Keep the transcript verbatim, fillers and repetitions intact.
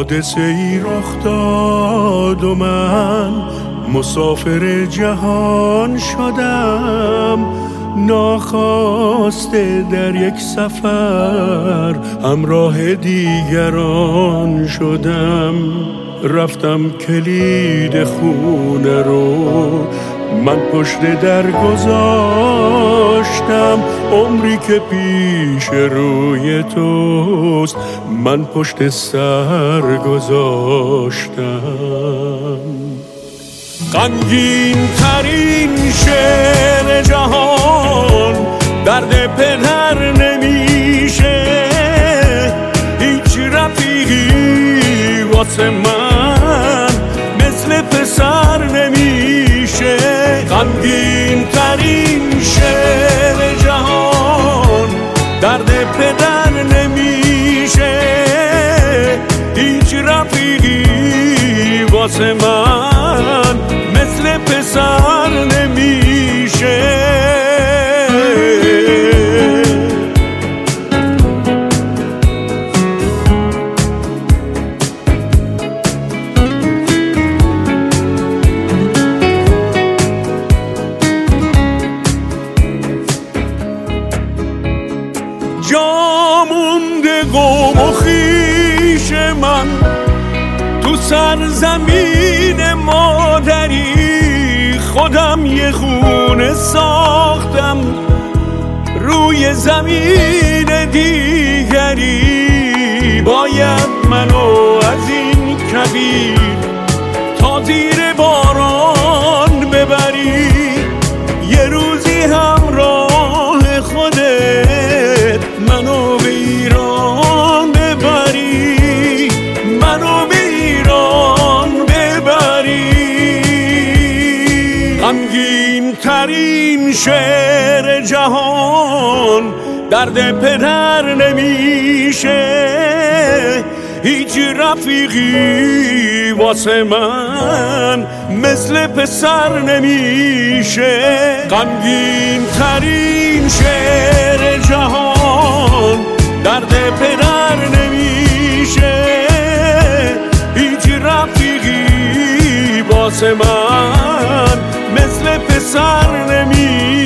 حادثه ای رخ داد و من مسافر جهان شدم، ناخواسته در یک سفر همراه دیگران شدم. رفتم کلید خونه رو من پشت در گذاشتم، عمری که پیش روی توست من پشت سر گذاشتم. غمگین ترین شعر جهان درد پدر نمیشه، هیچ رفیقی واسه من مثل پسر نمیشه. غمگین ترین شعر جهان درد پدر نمیشه، هیچ رفیقی واسه من مثل پسر نمیشه. جا مونده قوم و خویش من تو سرزمین مادری، خودم یه خونه ساختم روی زمین دیگری. باید منو از این کویر تا زیر باران ببری، یه روزی همراه خودت منو به ایران ببری، منو به ایران ببری. غمگین ترین شعر جهان درد پدر نمیشه، هیچ رفیقی واسه من مثل پسر نمیشه. غمگین ترین شعر جهان درد پدر نمیشه، هیچ رفیقی واسه من مثل پسر نمیشه.